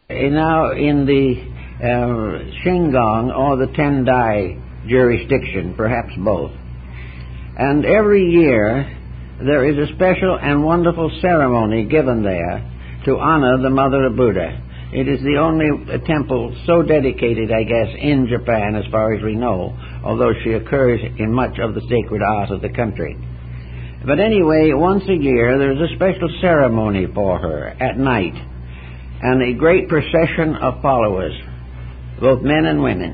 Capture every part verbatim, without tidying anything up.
Now, in the uh, Shingon or the Tendai jurisdiction, perhaps both. And every year there is a special and wonderful ceremony given there to honor the Mother of Buddha. It is the only uh, temple so dedicated, I guess, in Japan as far as we know, although she occurs in much of the sacred art of the country. But anyway, once a year there is a special ceremony for her at night, and a great procession of followers, both men and women,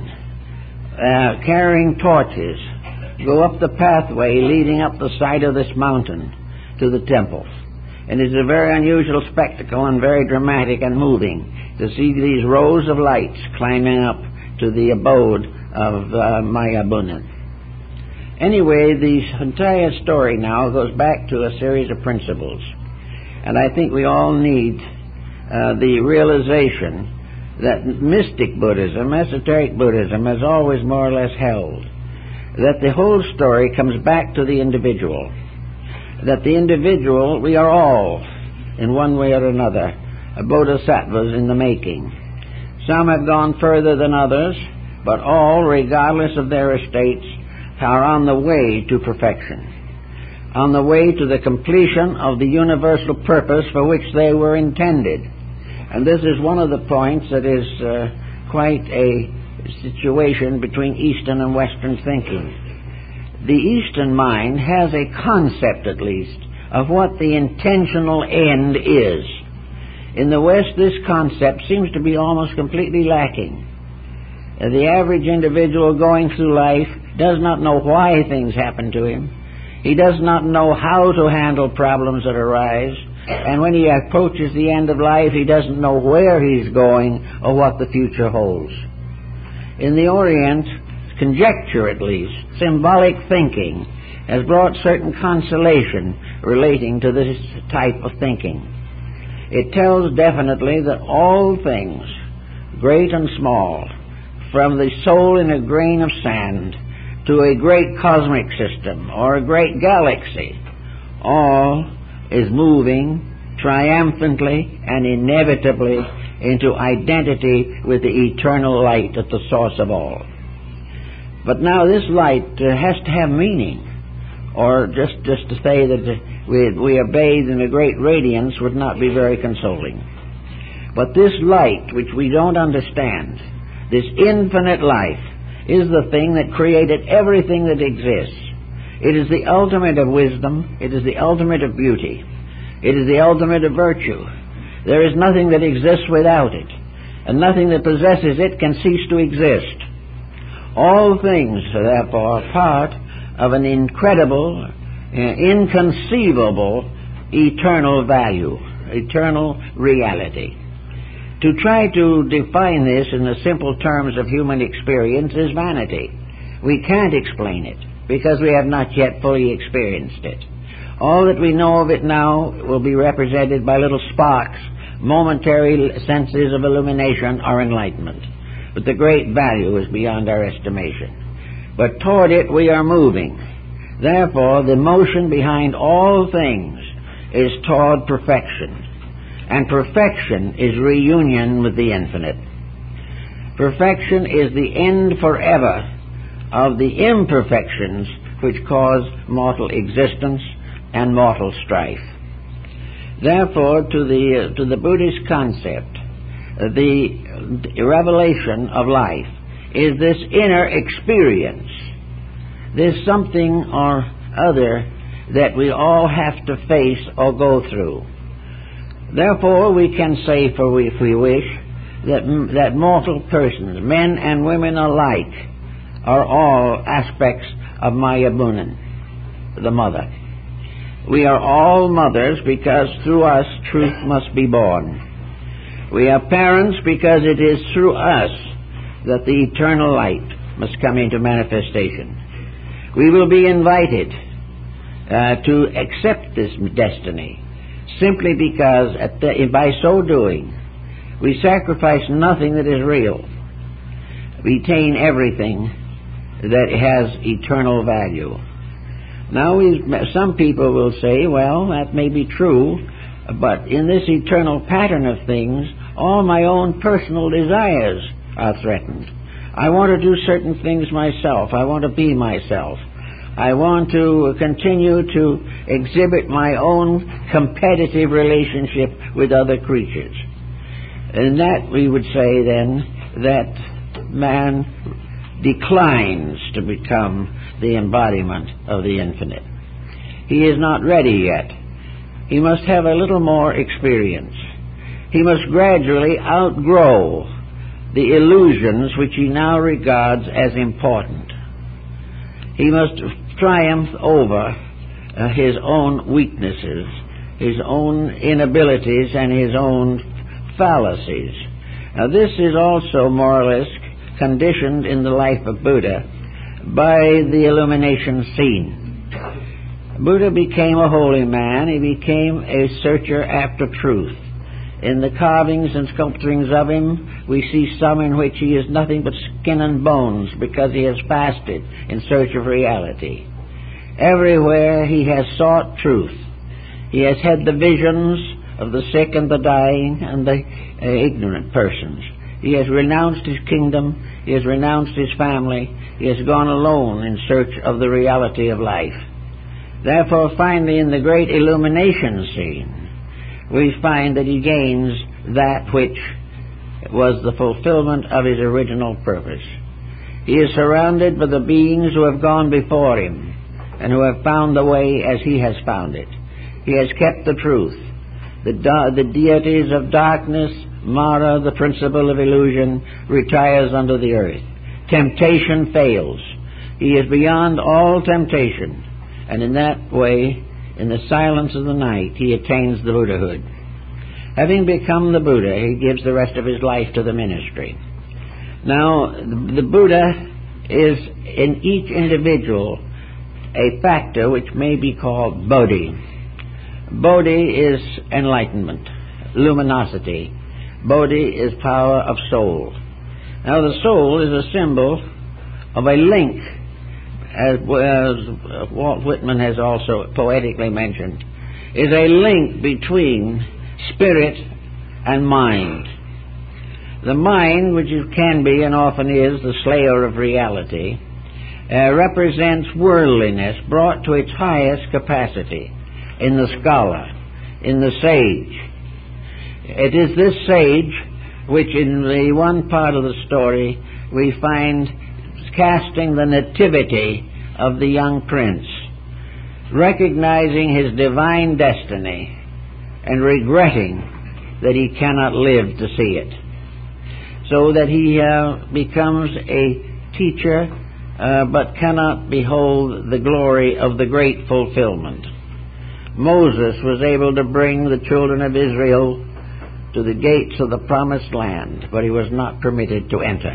uh, carrying torches, go up the pathway leading up the side of this mountain to the temple. And it's a very unusual spectacle and very dramatic and moving to see these rows of lights climbing up to the abode of uh, Mayabunnan. Anyway, the entire story now goes back to a series of principles. And I think we all need uh, the realization that mystic Buddhism, esoteric Buddhism, has always more or less held that the whole story comes back to the individual. That the individual, we are all, in one way or another, bodhisattvas in the making. Some have gone further than others, but all, regardless of their estates, are on the way to perfection, on the way to the completion of the universal purpose for which they were intended. And this is one of the points that is uh, quite a situation between Eastern and Western thinking. The Eastern mind has a concept, at least, of what the intentional end is. In the West, this concept seems to be almost completely lacking. The average individual going through life does not know why things happen to him. He does not know how to handle problems that arise. And when he approaches the end of life, he doesn't know where he's going or what the future holds. In the Orient, conjecture at least, symbolic thinking, has brought certain consolation relating to this type of thinking. It tells definitely that all things, great and small, from the soul in a grain of sand to a great cosmic system or a great galaxy, all is moving triumphantly and inevitably into identity with the eternal light at the source of all. But now this light uh, has to have meaning, or just, just to say that uh, we, we are bathed in a great radiance would not be very consoling. But this light, which we don't understand, this infinite life, is the thing that created everything that exists. It is the ultimate of wisdom. It is the ultimate of beauty. It is the ultimate of virtue. There is nothing that exists without it, and nothing that possesses it can cease to exist. All things, therefore, are part of an incredible, uh, inconceivable, eternal value, eternal reality. To try to define this in the simple terms of human experience is vanity. We can't explain it because we have not yet fully experienced it. All that we know of it now will be represented by little sparks, momentary senses of illumination or enlightenment. But the great value is beyond our estimation. But toward it we are moving. Therefore, the motion behind all things is toward perfection. And perfection is reunion with the infinite. Perfection is the end forever of the imperfections which cause mortal existence and mortal strife. Therefore, to the, uh, to the Buddhist concept, uh, the revelation of life is this inner experience, this something or other that we all have to face or go through. Therefore, we can say, for we, if we wish, that, that mortal persons, men and women alike, are all aspects of Mayabunnan, the mother. We are all mothers because through us truth must be born. We are parents because it is through us that the eternal light must come into manifestation. We will be invited uh, to accept this destiny simply because at the, by so doing we sacrifice nothing that is real, retain everything that has eternal value. Now, we, some people will say, well, that may be true, but in this eternal pattern of things, All my own personal desires are threatened. I want to do certain things myself. I want to be myself. I want to continue to exhibit my own competitive relationship with other creatures. And that, we would say then, that man declines to become the embodiment of the infinite. He is not ready yet. He must have a little more experience. He must gradually outgrow the illusions which he now regards as important. He must triumph over uh, his own weaknesses, his own inabilities, and his own fallacies. Now, this is also more or less conditioned in the life of Buddha by the illumination scene. Buddha became a holy man. He became a searcher after truth. In the carvings and sculpturings of him, we see some in which he is nothing but skin and bones because he has fasted in search of reality. Everywhere he has sought truth. He has had the visions of the sick and the dying and the uh, ignorant persons. He has renounced his kingdom. He has renounced his family. He has gone alone in search of the reality of life. Therefore, finally, in the great illumination scene, we find that he gains that which was the fulfillment of his original purpose. He is surrounded by the beings who have gone before him and who have found the way as he has found it. He has kept the truth. The, de- the deities of darkness, Mara, the principle of illusion, retires under the earth. Temptation fails. He is beyond all temptation. And in that way, in the silence of the night, he attains the Buddhahood. Having become the Buddha, he gives the rest of his life to the ministry. Now, the Buddha is in each individual a factor which may be called Bodhi. Bodhi is enlightenment, luminosity. Bodhi is power of soul. Now, the soul is a symbol of a link, as, as Walt Whitman has also poetically mentioned, is a link between spirit and mind. The mind, which it can be and often is the slayer of reality, uh, represents worldliness brought to its highest capacity in the scholar, in the sage. It is this sage which in the one part of the story we find casting the nativity of the young prince, recognizing his divine destiny and regretting that he cannot live to see it, so that he uh, becomes a teacher uh, but cannot behold the glory of the great fulfillment. Moses was able to bring the children of Israel to the gates of the promised land, but he was not permitted to enter.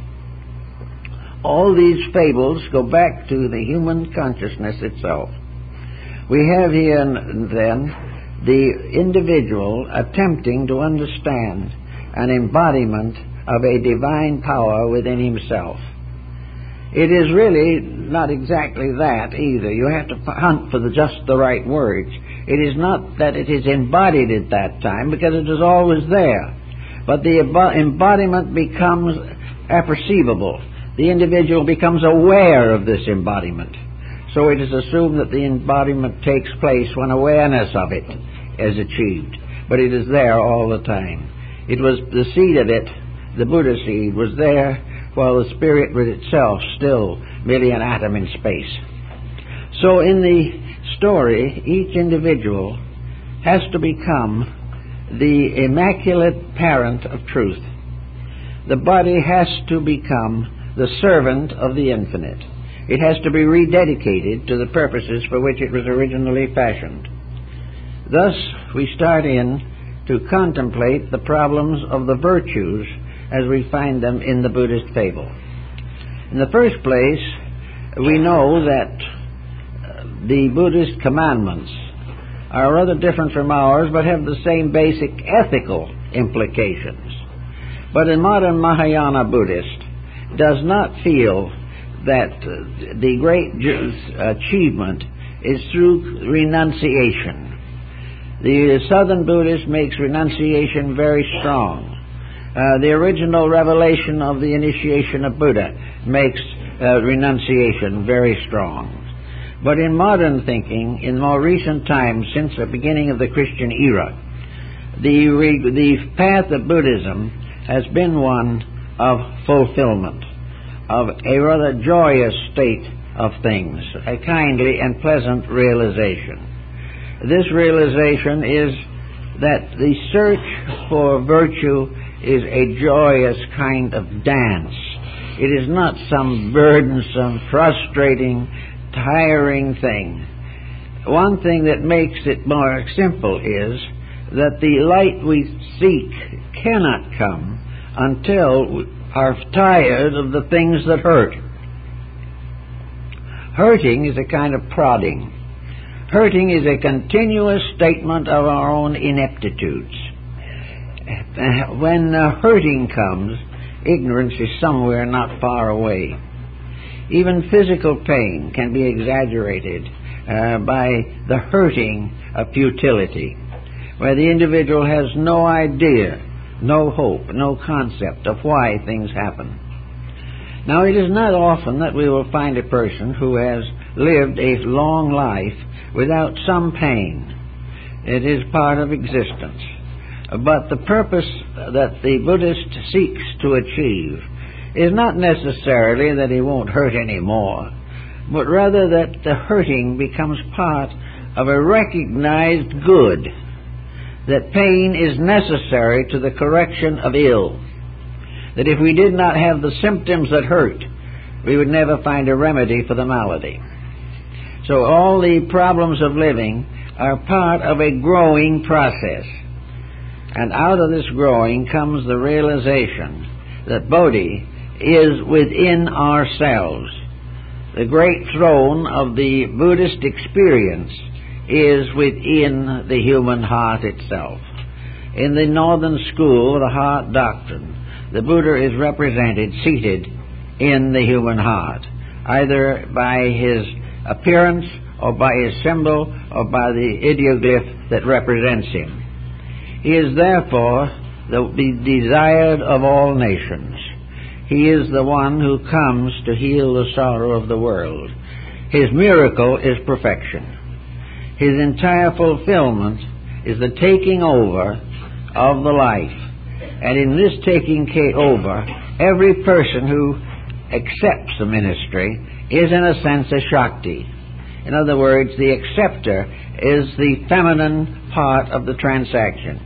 All these fables go back to the human consciousness itself. We have here then the individual attempting to understand an embodiment of a divine power within himself. It is really not exactly that either. You have to hunt for the, just the right words. It is not that it is embodied at that time, because it is always there. But the embodiment becomes apperceivable. The individual becomes aware of this embodiment. So it is assumed that the embodiment takes place when awareness of it is achieved. But it is there all the time. It was the seed of it, the Buddha seed, was there while the spirit was itself still merely an atom in space. So in the story, each individual has to become the immaculate parent of truth. The body has to become the servant of the infinite. It has to be rededicated to the purposes for which it was originally fashioned. Thus, we start in to contemplate the problems of the virtues as we find them in the Buddhist fable. In the first place, we know that the Buddhist commandments are rather different from ours, but have the same basic ethical implications. But a modern Mahayana Buddhist does not feel that uh, the great achievement is through renunciation. The Southern Buddhist makes renunciation very strong. Uh, the original revelation of the initiation of Buddha makes uh, renunciation very strong. But in modern thinking, in more recent times, since the beginning of the Christian era, the, re- the path of Buddhism has been one of fulfillment, of a rather joyous state of things, a kindly and pleasant realization. This realization is that the search for virtue is a joyous kind of dance. It is not some burdensome, frustrating, tiring thing. One thing that makes it more simple is that the light we seek cannot come until we are tired of the things that hurt. Hurting is a kind of prodding. Hurting is a continuous statement of our own ineptitudes. When uh, hurting comes, ignorance is somewhere not far away. Even physical pain can be exaggerated uh, by the hurting of futility, where the individual has no idea, no hope, no concept of why things happen. Now, it is not often that we will find a person who has lived a long life without some pain. It is part of existence. But the purpose that the Buddhist seeks to achieve is not necessarily that he won't hurt anymore, but rather that the hurting becomes part of a recognized good, that pain is necessary to the correction of ill, that if we did not have the symptoms that hurt, we would never find a remedy for the malady. So all the problems of living are part of a growing process. And out of this growing comes the realization that Bodhi is within ourselves. The great throne of the Buddhist experience is within the human heart itself. In the Northern School, the heart doctrine, the Buddha is represented seated in the human heart, either by his appearance or by his symbol or by the ideoglyph that represents him. He is therefore the, the desired of all nations. He is the one who comes to heal the sorrow of the world. His miracle is perfection. His entire fulfillment is the taking over of the life. And in this taking over, every person who accepts the ministry is in a sense a Shakti. In other words, the acceptor is the feminine part of the transaction,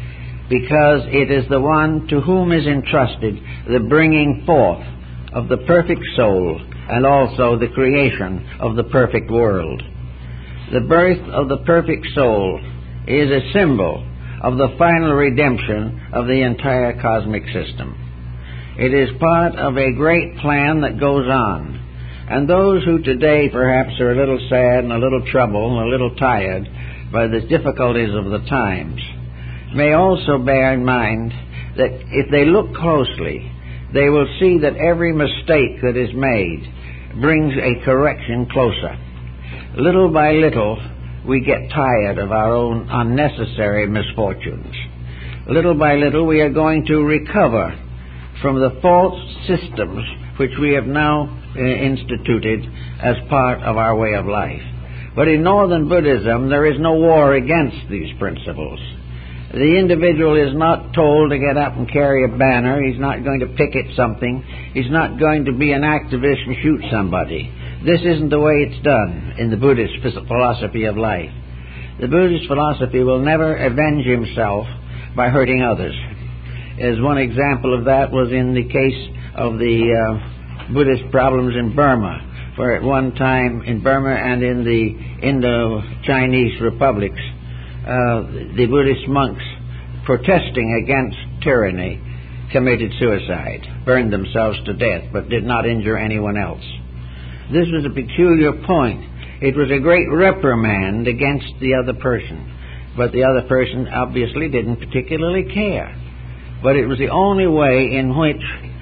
because it is the one to whom is entrusted the bringing forth of the perfect soul and also the creation of the perfect world. The birth of the perfect soul is a symbol of the final redemption of the entire cosmic system. It is part of a great plan that goes on. And those who today perhaps are a little sad and a little troubled and a little tired by the difficulties of the times may also bear in mind that if they look closely, they will see that every mistake that is made brings a correction closer. Little by little, we get tired of our own unnecessary misfortunes. Little by little, we are going to recover from the false systems which we have now uh, instituted as part of our way of life. But in Northern Buddhism, there is no war against these principles. The individual is not told to get up and carry a banner. He's not going to picket something. He's not going to be an activist and shoot somebody. This isn't the way it's done in the Buddhist philosophy of life. The Buddhist philosophy will never avenge himself by hurting others. As one example of that was in the case of the uh, Buddhist problems in Burma, where at one time in Burma and in the Indo-Chinese republics, uh, the Buddhist monks protesting against tyranny committed suicide, burned themselves to death, but did not injure anyone else. This was a peculiar point. It was a great reprimand against the other person, but the other person obviously didn't particularly care. But it was the only way in which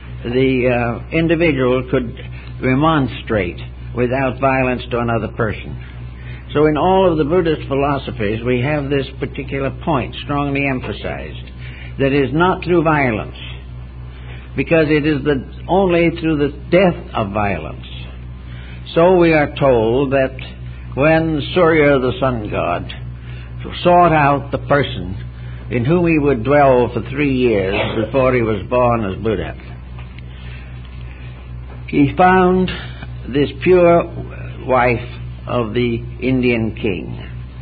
the uh, individual could remonstrate without violence to another person. So in all of the Buddhist philosophies, we have this particular point strongly emphasized, that it is not through violence, because it is the, only through the death of violence. So we are told that when Surya, the sun god, sought out the person in whom he would dwell for three years before he was born as Buddha, he found this pure wife of the Indian king.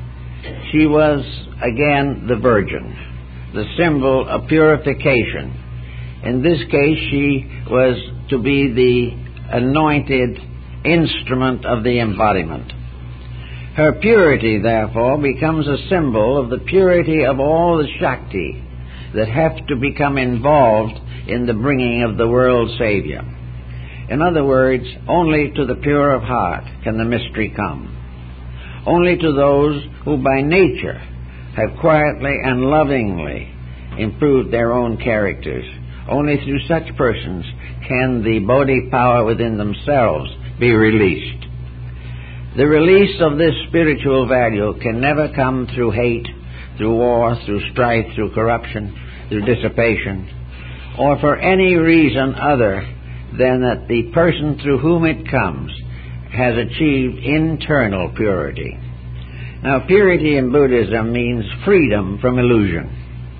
She was, again, the virgin, the symbol of purification. In this case, she was to be the anointed instrument of the embodiment. Her purity, therefore, becomes a symbol of the purity of all the Shakti that have to become involved in the bringing of the world Savior. In other words, only to the pure of heart can the mystery come. Only to those who by nature have quietly and lovingly improved their own characters. Only through such persons can the Bodhi power within themselves be released. The release of this spiritual value can never come through hate, through war, through strife, through corruption, through dissipation, or for any reason other than that the person through whom it comes has achieved internal purity. Now, purity in Buddhism means freedom from illusion.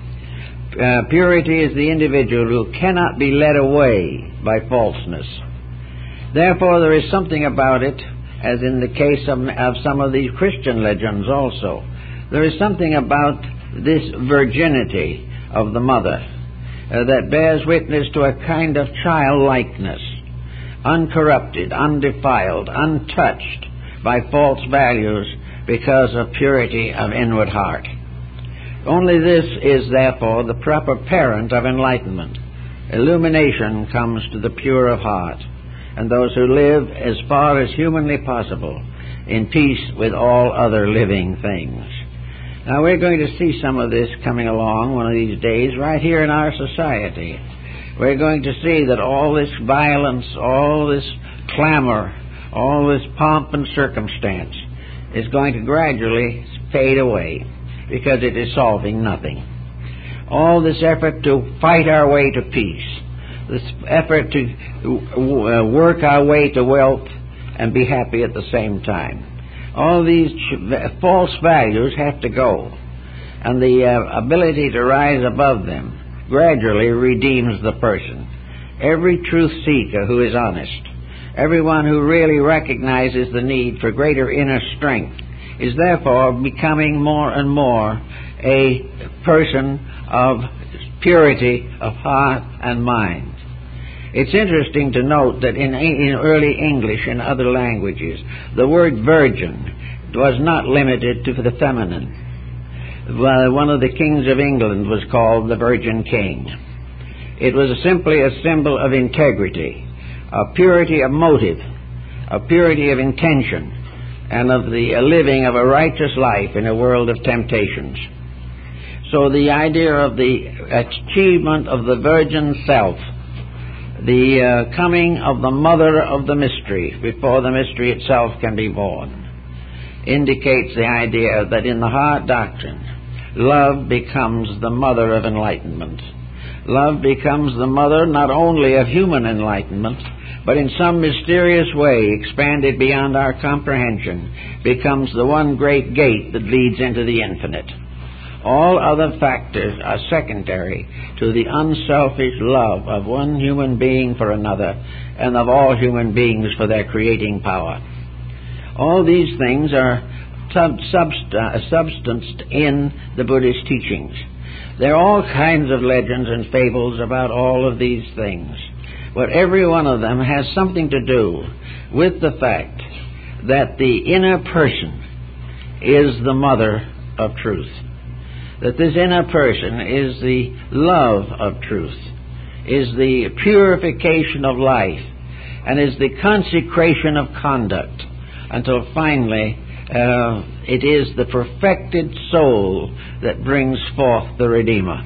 Uh, purity is the individual who cannot be led away by falseness. Therefore, there is something about it, as in the case of, of some of these Christian legends also. There is something about this virginity of the mother uh, that bears witness to a kind of childlikeness, uncorrupted, undefiled, untouched by false values because of purity of inward heart. Only this is, therefore, the proper parent of enlightenment. Illumination comes to the pure of heart, and those who live as far as humanly possible in peace with all other living things. Now, we're going to see some of this coming along one of these days right here in our society. We're going to see that all this violence, all this clamor, all this pomp and circumstance is going to gradually fade away, because it is solving nothing. All this effort to fight our way to peace, this effort to work our way to wealth and be happy at the same time, all these false values have to go, and the uh, ability to rise above them gradually redeems the person. Every truth seeker who is honest, everyone who really recognizes the need for greater inner strength, is therefore becoming more and more a person of purity of heart and mind. It's interesting to note that in, in early English and other languages, the word virgin was not limited to the feminine. Well, one of the kings of England was called the Virgin King. It was simply a symbol of integrity, of purity of motive, of purity of intention, and of the living of a righteous life in a world of temptations. So the idea of the achievement of the virgin self, the uh, coming of the mother of the mystery before the mystery itself can be born, indicates the idea that in the heart doctrine, love becomes the mother of enlightenment. Love becomes the mother not only of human enlightenment, but in some mysterious way, expanded beyond our comprehension, becomes the one great gate that leads into the infinite. All other factors are secondary to the unselfish love of one human being for another, and of all human beings for their creating power. All these things are sub- subst- substanced in the Buddhist teachings. There are all kinds of legends and fables about all of these things, but every one of them has something to do with the fact that the inner person is the mother of truth, that this inner person is the love of truth, is the purification of life, and is the consecration of conduct, until finally uh, it is the perfected soul that brings forth the Redeemer.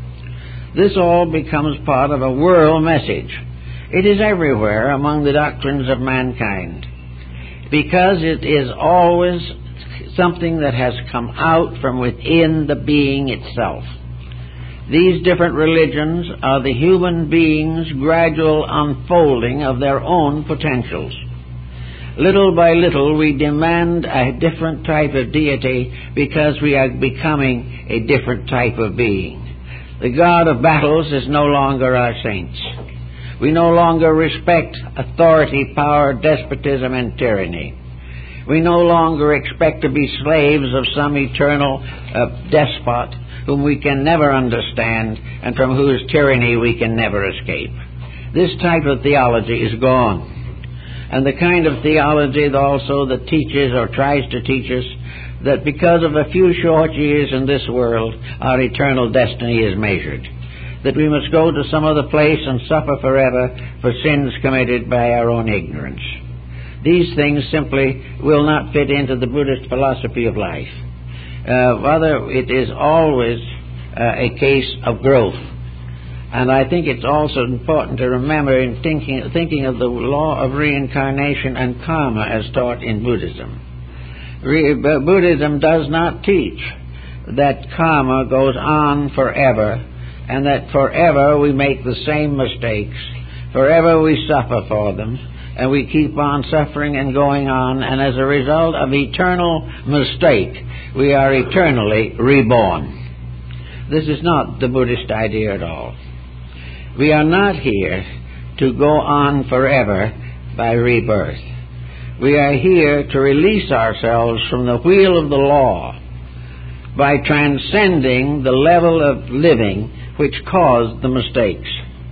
This all becomes part of a world message. It is everywhere among the doctrines of mankind, because it is always something that has come out from within the being itself. These different religions are the human being's gradual unfolding of their own potentials. Little by little we demand a different type of deity because we are becoming a different type of being. The God of battles is no longer our saints. We no longer respect authority, power, despotism, and tyranny. We no longer expect to be slaves of some eternal uh, despot whom we can never understand and from whose tyranny we can never escape. This type of theology is gone. And the kind of theology also that teaches or tries to teach us that because of a few short years in this world, our eternal destiny is measured. That we must go to some other place and suffer forever for sins committed by our own ignorance. These things simply will not fit into the Buddhist philosophy of life. Uh, rather, it is always uh, a case of growth. And I think it's also important to remember in thinking, thinking of the law of reincarnation and karma as taught in Buddhism. Re- Buddhism does not teach that karma goes on forever and that forever we make the same mistakes, forever we suffer for them, and we keep on suffering and going on, and as a result of eternal mistake, we are eternally reborn. This is not the Buddhist idea at all. We are not here to go on forever by rebirth. We are here to release ourselves from the wheel of the law by transcending the level of living which caused the mistakes.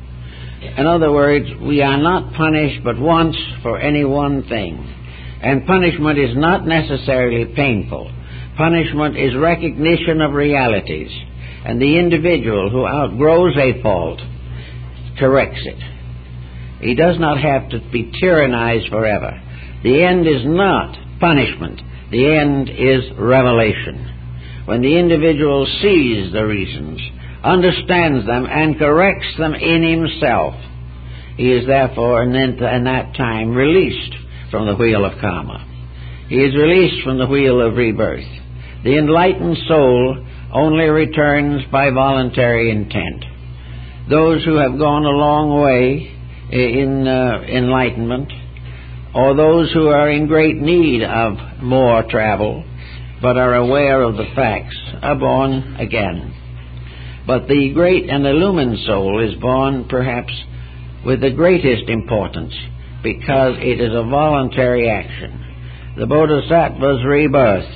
In other words, we are not punished but once for any one thing. And punishment is not necessarily painful. Punishment is recognition of realities. And the individual who outgrows a fault corrects it. He does not have to be tyrannized forever. The end is not punishment. The end is revelation. When the individual sees the reasons, understands them, and corrects them in himself, he is therefore in that time released from the wheel of karma. He is released from the wheel of rebirth. The enlightened soul only returns by voluntary intent. Those who have gone a long way in uh, enlightenment, or those who are in great need of more travel, but are aware of the facts, are born again. But the great and illumined soul is born perhaps with the greatest importance, because it is a voluntary action. The Bodhisattva's rebirth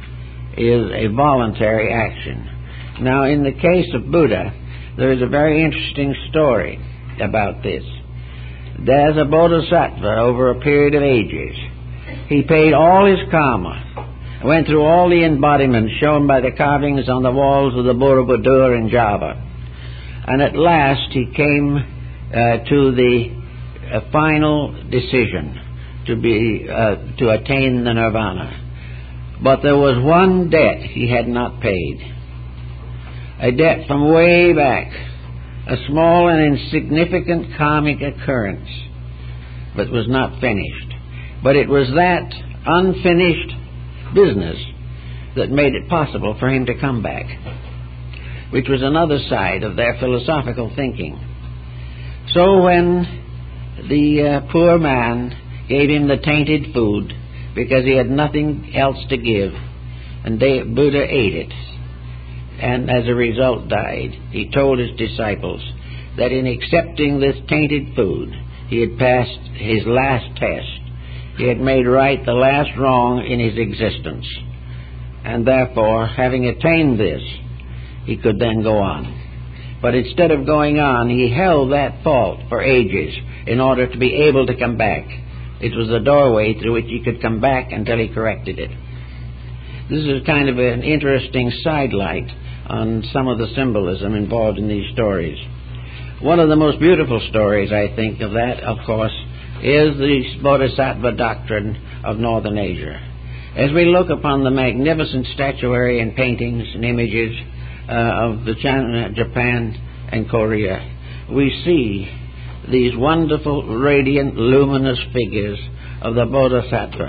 is a voluntary action. Now, in the case of Buddha, there is a very interesting story about this. There's a bodhisattva over a period of ages. He paid all his karma, went through all the embodiments shown by the carvings on the walls of the Borobudur in Java, and at last he came uh, to the uh, final decision to be uh, to attain the nirvana. But there was one debt he had not paid. A debt from way back, a small and insignificant karmic occurrence, but was not finished. But it was that unfinished business that made it possible for him to come back, which was another side of their philosophical thinking. So when the uh, poor man gave him the tainted food because he had nothing else to give, and they, Buddha ate it, and as a result died, he told his disciples that in accepting this tainted food, he had passed his last test. He had made right the last wrong in his existence. And therefore, having attained this, he could then go on. But instead of going on, he held that fault for ages in order to be able to come back. It was the doorway through which he could come back until he corrected it. This is kind of an interesting sidelight on some of the symbolism involved in these stories. One of the most beautiful stories, I think, of that, of course, is the Bodhisattva doctrine of Northern Asia. As we look upon the magnificent statuary and paintings and images uh, of the China, Japan and Korea, we see these wonderful, radiant, luminous figures of the Bodhisattva,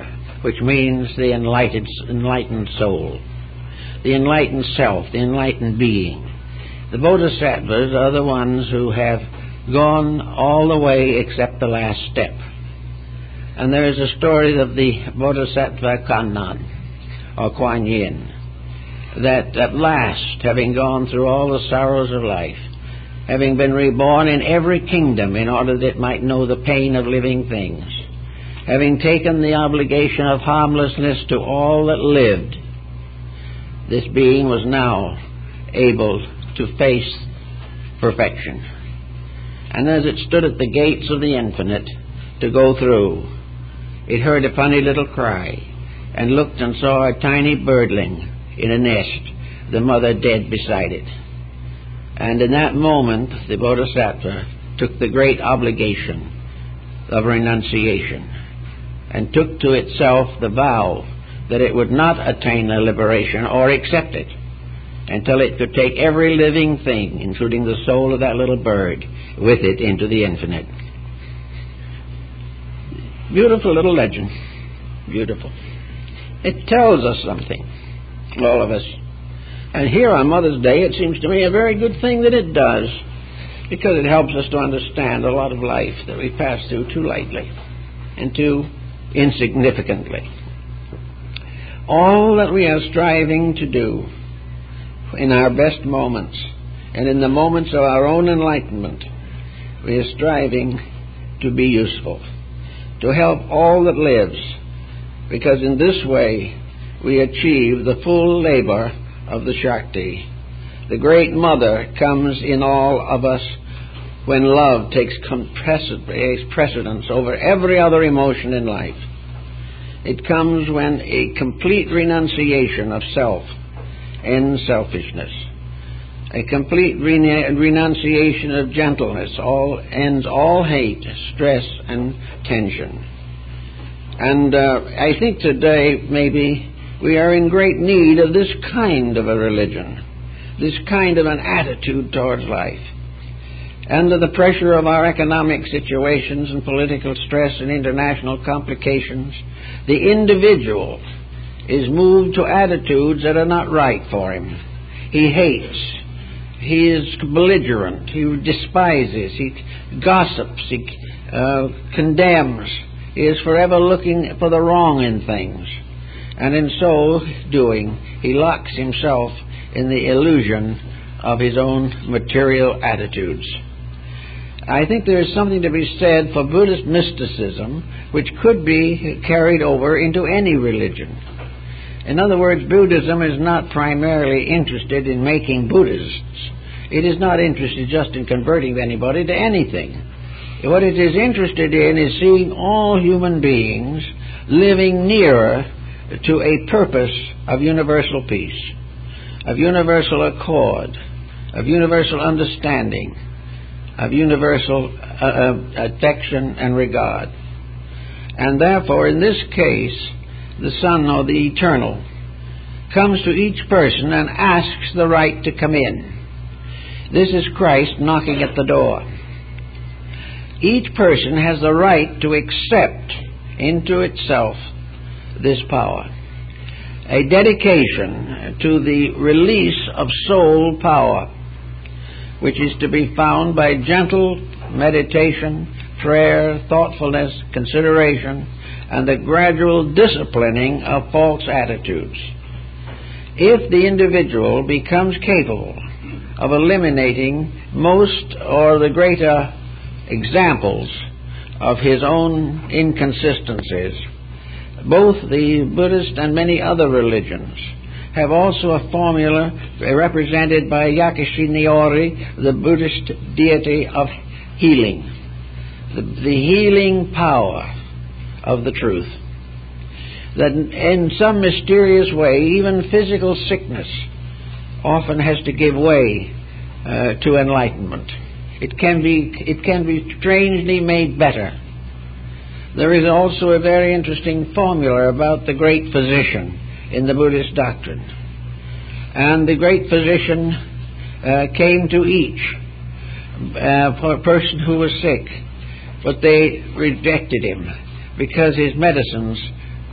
which means the enlightened, enlightened soul, the enlightened self, the enlightened being. The bodhisattvas are the ones who have gone all the way except the last step. And there is a story of the Bodhisattva Kannan, or Kuan Yin, that at last, having gone through all the sorrows of life, having been reborn in every kingdom in order that it might know the pain of living things, having taken the obligation of harmlessness to all that lived, this being was now able to face perfection. And as it stood at the gates of the infinite to go through, it heard a funny little cry, and looked and saw a tiny birdling in a nest, the mother dead beside it. And in that moment, the Bodhisattva took the great obligation of renunciation, and took to itself the vow that it would not attain the liberation or accept it until it could take every living thing, including the soul of that little bird, with it into the infinite. Beautiful little legend. Beautiful. It tells us something, all of us. And here on Mother's Day, it seems to me a very good thing that it does, because it helps us to understand a lot of life that we pass through too lightly and too insignificantly. All that we are striving to do in our best moments and in the moments of our own enlightenment, we are striving to be useful, to help all that lives, because in this way we achieve the full labor of the Shakti. The Great Mother comes in all of us when love takes precedence over every other emotion in life. It comes when a complete renunciation of self ends selfishness. A complete renu- renunciation of gentleness all ends all hate, stress, and tension. And uh, I think today maybe we are in great need of this kind of a religion, this kind of an attitude towards life. Under the pressure of our economic situations and political stress and international complications, the individual is moved to attitudes that are not right for him. He hates. He is belligerent. He despises. He gossips. He uh, condemns. He is forever looking for the wrong in things. And in so doing, he locks himself in the illusion of his own material attitudes. I think there is something to be said for Buddhist mysticism, which could be carried over into any religion. In other words, Buddhism is not primarily interested in making Buddhists. It is not interested just in converting anybody to anything. What it is interested in is seeing all human beings living nearer to a purpose of universal peace, of universal accord, of universal understanding, of universal uh, uh, affection and regard. And therefore, in this case, the Son, or the Eternal, comes to each person and asks the right to come in. This is Christ knocking at the door. Each person has the right to accept into itself this power. A dedication to the release of soul power, which is to be found by gentle meditation, prayer, thoughtfulness, consideration, and the gradual disciplining of false attitudes. If the individual becomes capable of eliminating most or the greater examples of his own inconsistencies, both the Buddhist and many other religions have also a formula represented by Yakushi Niori, the Buddhist deity of healing, the, the healing power of the truth. That in some mysterious way, even physical sickness often has to give way uh, to enlightenment. It can be, it can be strangely made better. There is also a very interesting formula about the great physician in the Buddhist doctrine. And the great physician uh, came to each uh, for a person who was sick, but they rejected him because his medicines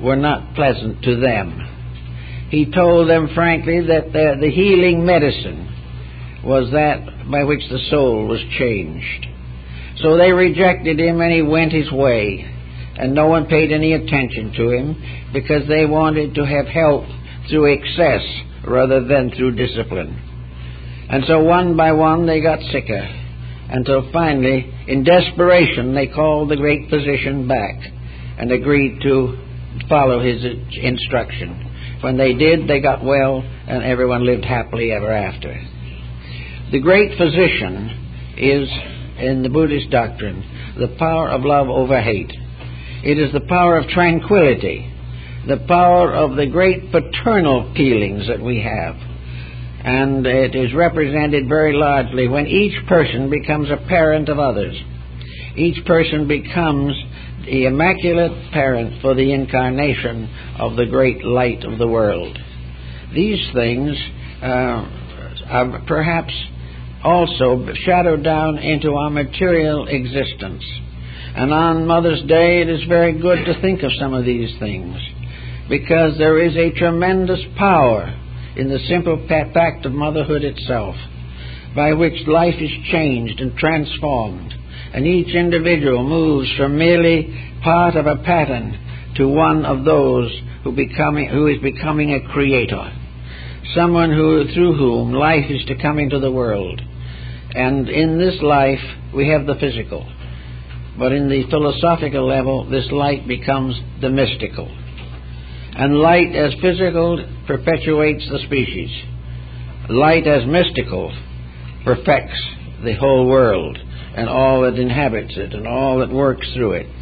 were not pleasant to them. He told them frankly that the, the healing medicine was that by which the soul was changed. So they rejected him, and he went his way, and no one paid any attention to him because they wanted to have health through excess rather than through discipline. And so one by one they got sicker, until finally, in desperation, they called the great physician back and agreed to follow his instruction. When they did, they got well, and everyone lived happily ever after. The great physician is, in the Buddhist doctrine, the power of love over hate. It is the power of tranquility, the power of the great paternal feelings that we have. And it is represented very largely when each person becomes a parent of others. Each person becomes the immaculate parent for the incarnation of the great light of the world. These things uh, are perhaps also shadowed down into our material existence. And on Mother's Day, it is very good to think of some of these things, because there is a tremendous power in the simple fact of motherhood itself, by which life is changed and transformed, and each individual moves from merely part of a pattern to one of those who becoming who is becoming a creator, someone who through whom life is to come into the world. And in this life we have the physical, but in the philosophical level this light becomes the mystical. And light as physical perpetuates the species. Light as mystical perfects the whole world and all that inhabits it and all that works through it.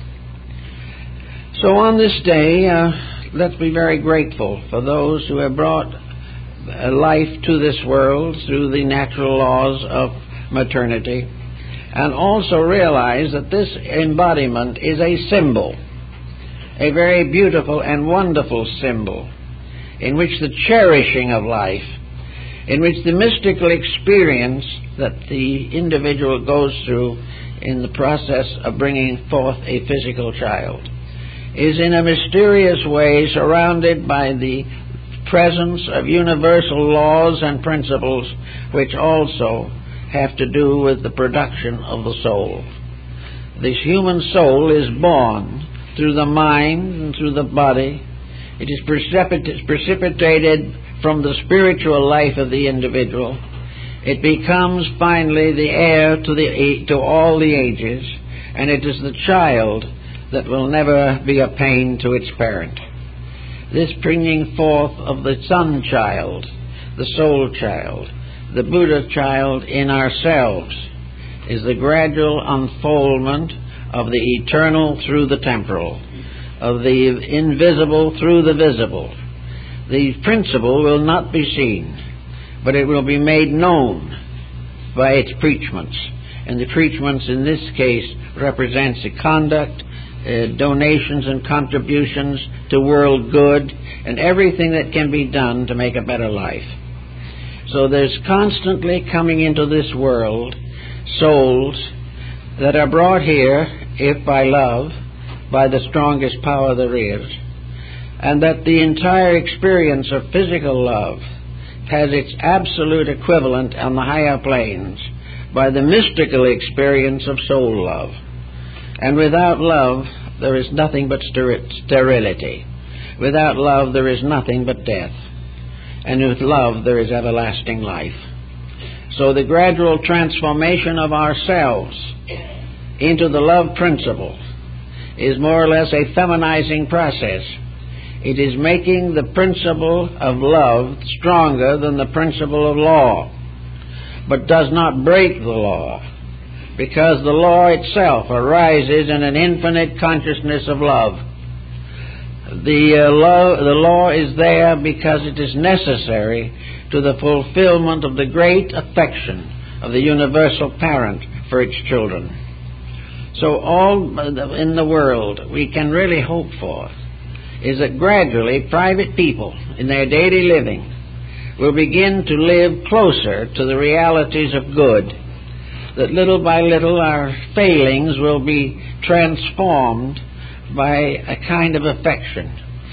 So on this day, uh, let's be very grateful for those who have brought life to this world through the natural laws of maternity, and also realize that this embodiment is a symbol, a very beautiful and wonderful symbol, in which the cherishing of life, in which the mystical experience that the individual goes through in the process of bringing forth a physical child, is in a mysterious way surrounded by the presence of universal laws and principles which also have to do with the production of the soul. This human soul is born through the mind and through the body. It is precipit- precipitated from the spiritual life of the individual. It becomes finally the heir to the to all the ages, and it is the child that will never be a pain to its parent. This bringing forth of the sun child, the soul child, the Buddha child in ourselves, is the gradual unfoldment of the eternal through the temporal, of the invisible through the visible. The principle will not be seen, but it will be made known by its preachments. And the preachments in this case represents the conduct, uh, donations and contributions to world good, and everything that can be done to make a better life. So there's constantly coming into this world souls that are brought here, if by love, by the strongest power there is, and that the entire experience of physical love has its absolute equivalent on the higher planes by the mystical experience of soul love. And without love, there is nothing but sterility. Without love, there is nothing but death. And with love, there is everlasting life. So the gradual transformation of ourselves into the love principle is more or less a feminizing process. It is making the principle of love stronger than the principle of law, but does not break the law, because the law itself arises in an infinite consciousness of love. The, uh, law, the law is there because it is necessary to the fulfillment of the great affection of the universal parent for its children. So all in the world we can really hope for is that gradually private people in their daily living will begin to live closer to the realities of good, that little by little our failings will be transformed by a kind of affection,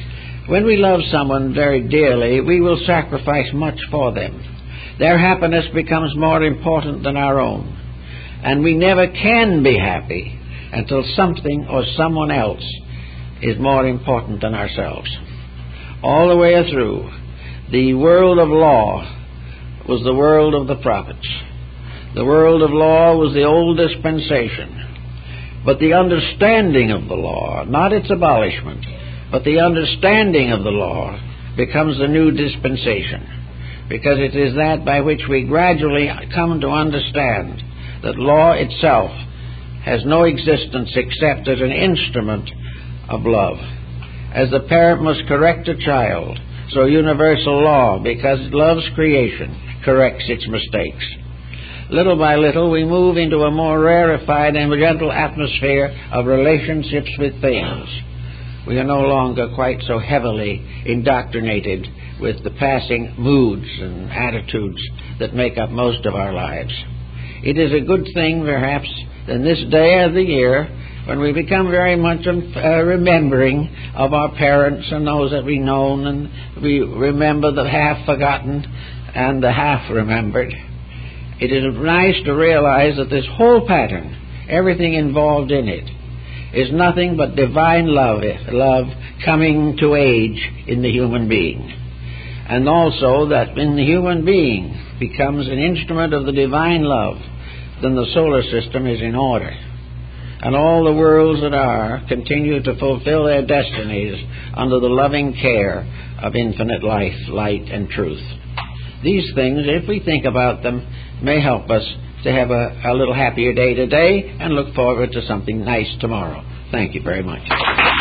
When we love someone very dearly, we will sacrifice much for them. Their happiness becomes more important than our own. And we never can be happy until something or someone else is more important than ourselves. All the way through, the world of law was the world of the prophets. The world of law was the old dispensation. But the understanding of the law, not its abolishment, but the understanding of the law becomes the new dispensation, because it is that by which we gradually come to understand that law itself has no existence except as an instrument of love. As the parent must correct a child, so universal law, because it loves creation, corrects its mistakes. Little by little, we move into a more rarefied and gentle atmosphere of relationships with things. We are no longer quite so heavily indoctrinated with the passing moods and attitudes that make up most of our lives. It is a good thing, perhaps, in this day of the year when we become very much uh, remembering of our parents and those that we've known, and we remember the half-forgotten and the half-remembered. It is nice to realize that this whole pattern, everything involved in it, is nothing but divine love, love coming to age in the human being. And also that when the human being becomes an instrument of the divine love, then the solar system is in order. And all the worlds that are continue to fulfill their destinies under the loving care of infinite life, light, and truth. These things, if we think about them, may help us to have a, a little happier day today and look forward to something nice tomorrow. Thank you very much.